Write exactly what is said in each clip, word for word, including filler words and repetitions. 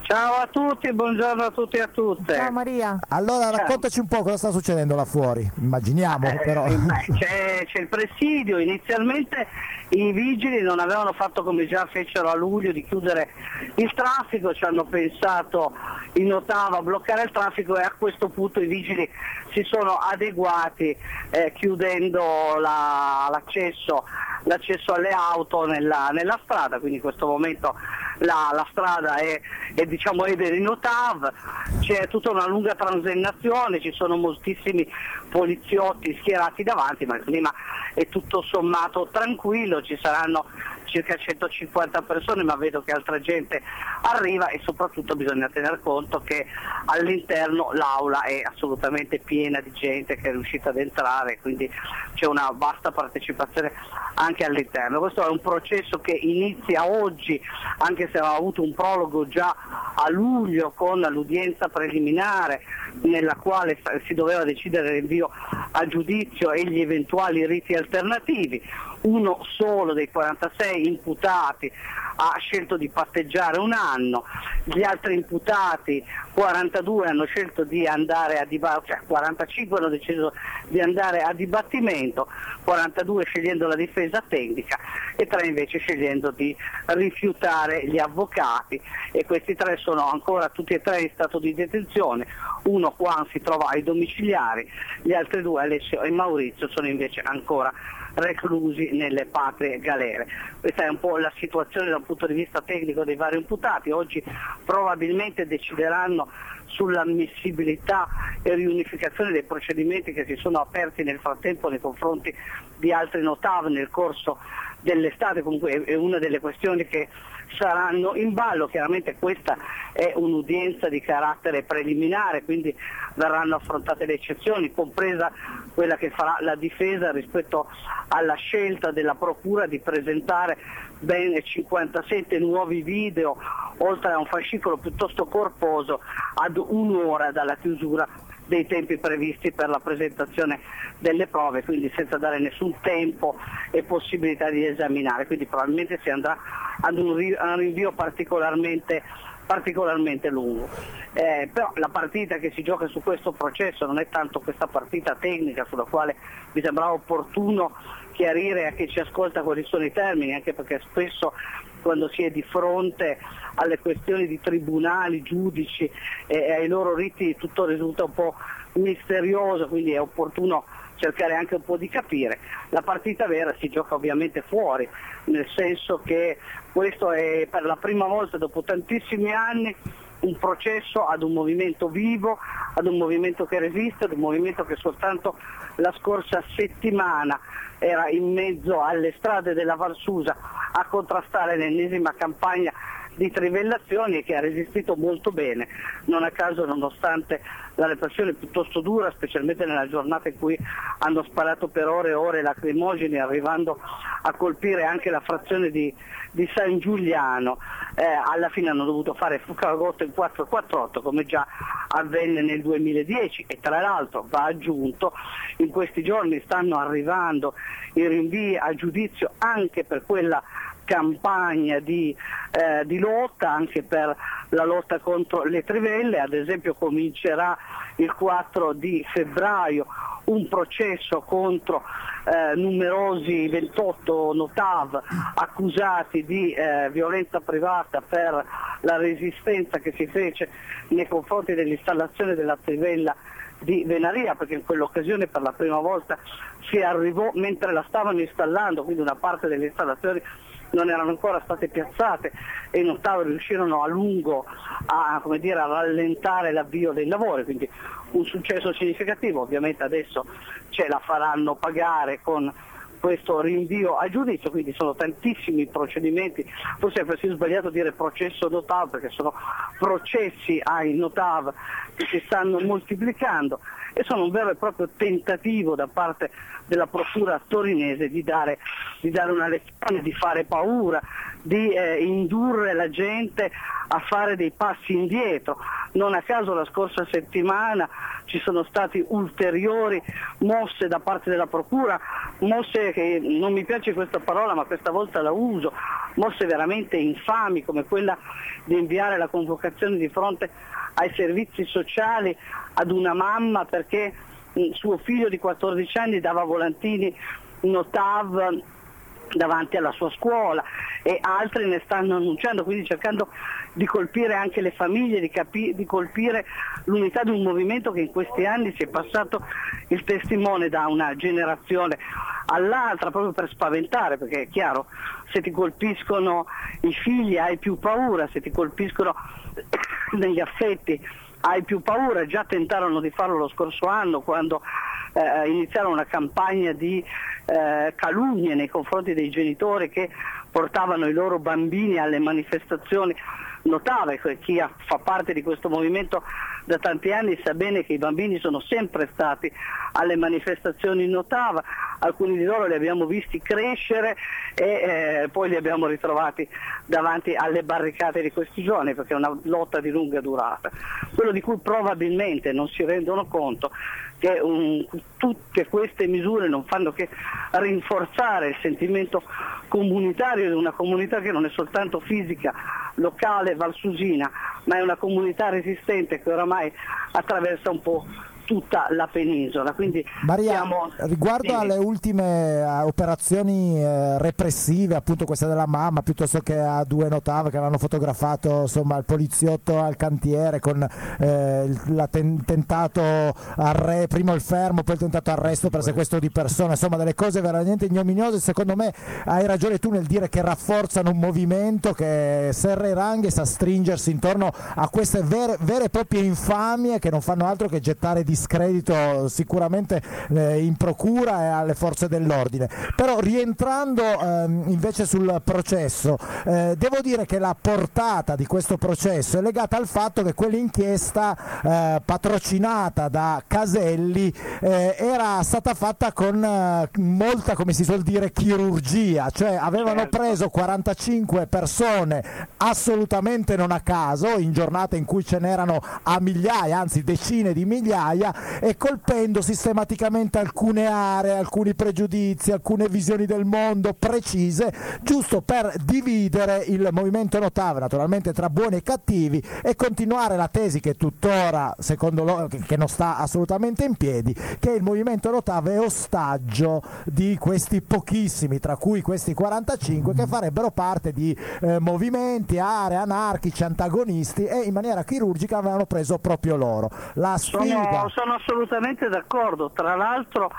Ciao a tutti, buongiorno a tutti e a tutte. Ciao Maria. Allora raccontaci un po' cosa sta succedendo là fuori, immaginiamo Eh, però. eh, c'è, c'è il presidio, inizialmente i vigili non avevano fatto come già fecero a luglio di chiudere il traffico, ci hanno pensato in ottava a bloccare il traffico e a questo punto i vigili si sono adeguati eh, chiudendo la, l'accesso, l'accesso alle auto nella, nella strada, quindi in questo momento la, la strada è, è, diciamo, è in ottav, c'è tutta una lunga transennazione, ci sono moltissimi poliziotti schierati davanti, ma il clima è tutto sommato tranquillo, ci saranno circa centocinquanta persone, ma vedo che altra gente arriva e soprattutto bisogna tener conto che all'interno l'aula è assolutamente piena di gente che è riuscita ad entrare, quindi c'è una vasta partecipazione anche all'interno. Questo è un processo che inizia oggi, anche se aveva avuto un prologo già a luglio con l'udienza preliminare nella quale si doveva decidere il rinvio a giudizio e gli eventuali riti alternativi. Uno solo dei quarantasei imputati ha scelto di patteggiare un anno, gli altri imputati quarantadue hanno scelto di andare a dibattimento, cioè quarantacinque hanno deciso di andare a dibattimento, quarantadue scegliendo la difesa tecnica e tre invece scegliendo di rifiutare gli avvocati, e questi tre sono ancora tutti e tre in stato di detenzione. Uno qua si trova ai domiciliari, gli altri due, Alessio e Maurizio, sono invece ancora reclusi nelle patrie galere. Questa è un po' la situazione dal punto di vista tecnico dei vari imputati. Oggi probabilmente decideranno sull'ammissibilità e riunificazione dei procedimenti che si sono aperti nel frattempo nei confronti di altri notav nel corso dell'estate. Comunque è una delle questioni che saranno in ballo. Chiaramente questa è un'udienza di carattere preliminare, quindi verranno affrontate le eccezioni, compresa quella che farà la difesa rispetto alla scelta della procura di presentare ben cinquantasette nuovi video, oltre a un fascicolo piuttosto corposo, ad un'ora dalla chiusura dei tempi previsti per la presentazione delle prove, quindi senza dare nessun tempo e possibilità di esaminare, quindi probabilmente si andrà ad un rinvio particolarmente, particolarmente lungo. Eh, però la partita che si gioca su questo processo non è tanto questa partita tecnica sulla quale mi sembrava opportuno chiarire a chi ci ascolta quali sono i termini, anche perché spesso quando si è di fronte alle questioni di tribunali, giudici e ai loro riti tutto risulta un po' misterioso, quindi è opportuno cercare anche un po' di capire. La partita vera si gioca ovviamente fuori, nel senso che questo è per la prima volta dopo tantissimi anni un processo ad un movimento vivo, ad un movimento che resiste, ad un movimento che soltanto la scorsa settimana era in mezzo alle strade della Valsusa a contrastare l'ennesima campagna di trivellazioni e che ha resistito molto bene, non a caso nonostante la repressione piuttosto dura, specialmente nella giornata in cui hanno sparato per ore e ore lacrimogeni, arrivando a colpire anche la frazione di, di San Giuliano. Eh, alla fine hanno dovuto fare Fucagotto in quattro quattro otto come già avvenne nel duemiladieci, e tra l'altro va aggiunto in questi giorni stanno arrivando i rinvii a giudizio anche per quella campagna di, eh, di lotta, anche per la lotta contro le trivelle. Ad esempio comincerà il quattro di febbraio un processo contro eh, numerosi ventotto notav accusati di eh, violenza privata per la resistenza che si fece nei confronti dell'installazione della trivella di Venaria, perché in quell'occasione per la prima volta si arrivò mentre la stavano installando, quindi una parte delle installazioni non erano ancora state piazzate e i notav riuscirono a lungo a, come dire, a rallentare l'avvio dei lavori, quindi un successo significativo. Ovviamente adesso ce la faranno pagare con questo rinvio a giudizio, quindi sono tantissimi procedimenti, forse è persino sbagliato dire processo notav perché sono processi ai notav che si stanno moltiplicando e sono un vero e proprio tentativo da parte della procura torinese di dare, di dare una lezione, di fare paura, di eh, indurre la gente a fare dei passi indietro. Non a caso la scorsa settimana ci sono stati ulteriori mosse da parte della procura, mosse che non mi piace questa parola ma questa volta la uso, mosse veramente infami come quella di inviare la convocazione di fronte ai servizi sociali ad una mamma perché suo figlio di quattordici anni dava volantini Notav davanti alla sua scuola, e altri ne stanno annunciando, quindi cercando di colpire anche le famiglie, di, capi- di colpire l'unità di un movimento che in questi anni si è passato il testimone da una generazione all'altra, proprio per spaventare, perché è chiaro, se ti colpiscono i figli hai più paura, se ti colpiscono negli affetti hai più paura. Già tentarono di farlo lo scorso anno quando eh, iniziarono una campagna di eh, calunnie nei confronti dei genitori che portavano i loro bambini alle manifestazioni. Notava, che chi ha, fa parte di questo movimento da tanti anni sa bene che i bambini sono sempre stati alle manifestazioni Notava, alcuni di loro li abbiamo visti crescere e eh, poi li abbiamo ritrovati davanti alle barricate di questi giorni, perché è una lotta di lunga durata. Quello di cui probabilmente non si rendono conto che um, tutte queste misure non fanno che rinforzare il sentimento comunitario di una comunità che non è soltanto fisica, locale, valsusina, ma è una comunità resistente che oramai attraversa un po' tutta la penisola. Quindi Maria, siamo... riguardo alle ultime uh, operazioni uh, repressive, appunto questa della mamma, piuttosto che a due Notav che avevano fotografato insomma il poliziotto al cantiere con eh, il ten- tentato arresto, prima il fermo, poi il tentato arresto per sequestro di persone, insomma delle cose veramente ignominiose. Secondo me hai ragione tu nel dire che rafforzano un movimento che serra i ranghi e sa stringersi intorno a queste vere, vere e proprie infamie che non fanno altro che gettare di discredito sicuramente eh, in procura e alle forze dell'ordine. Però rientrando ehm, invece sul processo, eh, devo dire che la portata di questo processo è legata al fatto che quell'inchiesta eh, patrocinata da Caselli eh, era stata fatta con eh, molta, come si suol dire, chirurgia, cioè avevano certo. preso quarantacinque persone assolutamente non a caso, in giornate in cui ce n'erano a migliaia, anzi decine di migliaia, e colpendo sistematicamente alcune aree, alcuni pregiudizi, alcune visioni del mondo precise, giusto per dividere il movimento Notav, naturalmente tra buoni e cattivi, e continuare la tesi che tuttora, secondo loro, che non sta assolutamente in piedi, che il movimento Notav è ostaggio di questi pochissimi, tra cui questi quarantacinque, che farebbero parte di eh, movimenti, aree anarchici, antagonisti, e in maniera chirurgica avevano preso proprio loro. La sfiga... Sono, sono assolutamente d'accordo. Tra l'altro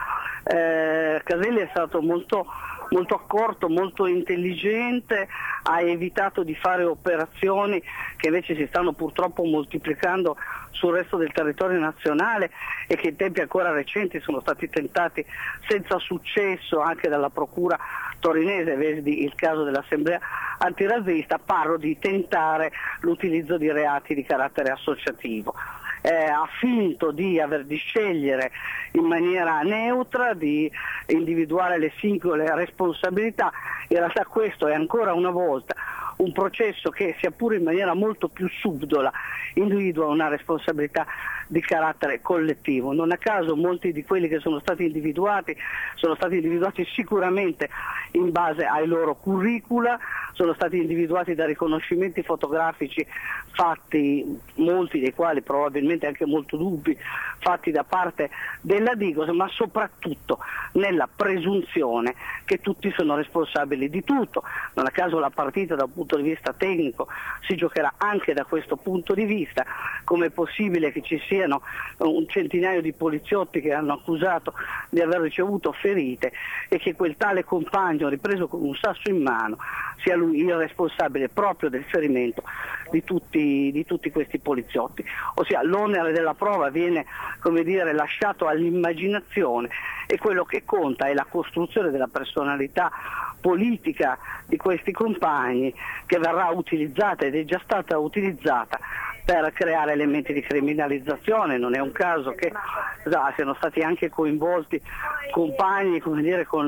eh, Caselli è stato molto, molto accorto, molto intelligente, ha evitato di fare operazioni che invece si stanno purtroppo moltiplicando sul resto del territorio nazionale e che in tempi ancora recenti sono stati tentati senza successo anche dalla procura torinese, vedi il caso dell'assemblea antirazzista. Parlo di tentare l'utilizzo di reati di carattere associativo. Eh, ha finto di aver di scegliere in maniera neutra, di individuare le singole responsabilità. In realtà questo è ancora una volta un processo che, sia pure in maniera molto più subdola, individua una responsabilità di carattere collettivo. Non a caso molti di quelli che sono stati individuati sono stati individuati sicuramente in base ai loro curricula, sono stati individuati da riconoscimenti fotografici fatti, molti dei quali probabilmente anche molto dubbi, fatti da parte della Digos, ma soprattutto nella presunzione che tutti sono responsabili di tutto. Non a caso la partita dal punto di vista tecnico si giocherà anche da questo punto di vista. Come è possibile che ci siano un centinaio di poliziotti che hanno accusato di aver ricevuto ferite e che quel tale compagno ripreso con un sasso in mano sia lui il responsabile proprio del ferimento di tutti, di tutti questi poliziotti? Ossia, l'onere della prova viene, come dire, lasciato all'immaginazione, e quello che conta è la costruzione della personalità politica di questi compagni, che verrà utilizzata ed è già stata utilizzata per creare elementi di criminalizzazione. Non è un caso che già siano stati anche coinvolti compagni, come dire, con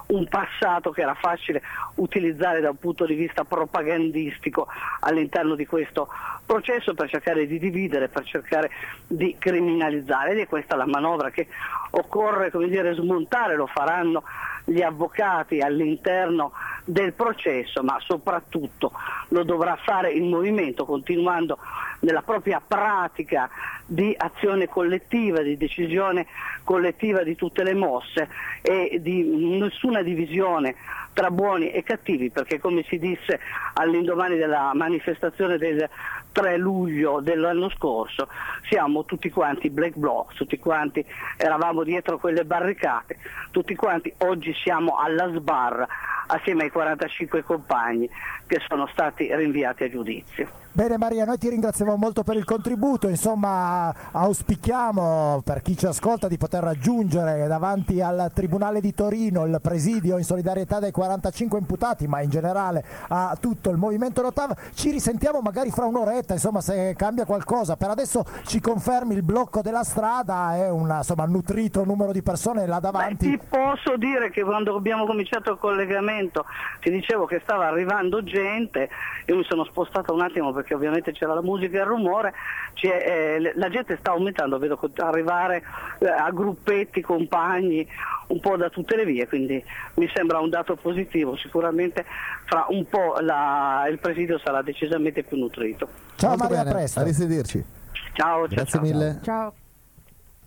un passato che era facile utilizzare da un punto di vista propagandistico all'interno di questo processo per cercare di dividere, per cercare di criminalizzare, ed è questa la manovra che occorre, come dire, smontare. Lo faranno gli avvocati all'interno del processo, ma soprattutto lo dovrà fare il movimento, continuando nella propria pratica di azione collettiva, di decisione collettiva di tutte le mosse e di nessuna divisione tra buoni e cattivi, perché come si disse all'indomani della manifestazione del tre luglio dell'anno scorso, siamo tutti quanti black bloc, tutti quanti eravamo dietro quelle barricate, tutti quanti oggi siamo alla sbarra assieme ai quarantacinque compagni che sono stati rinviati a giudizio. Bene Maria, noi ti ringraziamo molto per il contributo, insomma auspichiamo per chi ci ascolta di poter raggiungere davanti al Tribunale di Torino il presidio in solidarietà dei quarantacinque imputati, ma in generale a tutto il movimento Notav. Ci risentiamo magari fra un'oretta, insomma, se cambia qualcosa. Per adesso ci confermi il blocco della strada e un insomma, nutrito numero di persone là davanti? Beh, ti posso dire che quando abbiamo cominciato il collegamento ti dicevo che stava arrivando gente, io mi sono spostato un attimo perché ovviamente c'era la musica e il rumore, eh, la gente sta aumentando, vedo arrivare eh, a gruppetti, compagni, un po' da tutte le vie, quindi mi sembra un dato positivo. Sicuramente fra un po' la, il presidio sarà decisamente più nutrito. Ciao Molto Maria, bene. a presto. A risentirci. Ciao, ciao, Grazie ciao. mille. Ciao.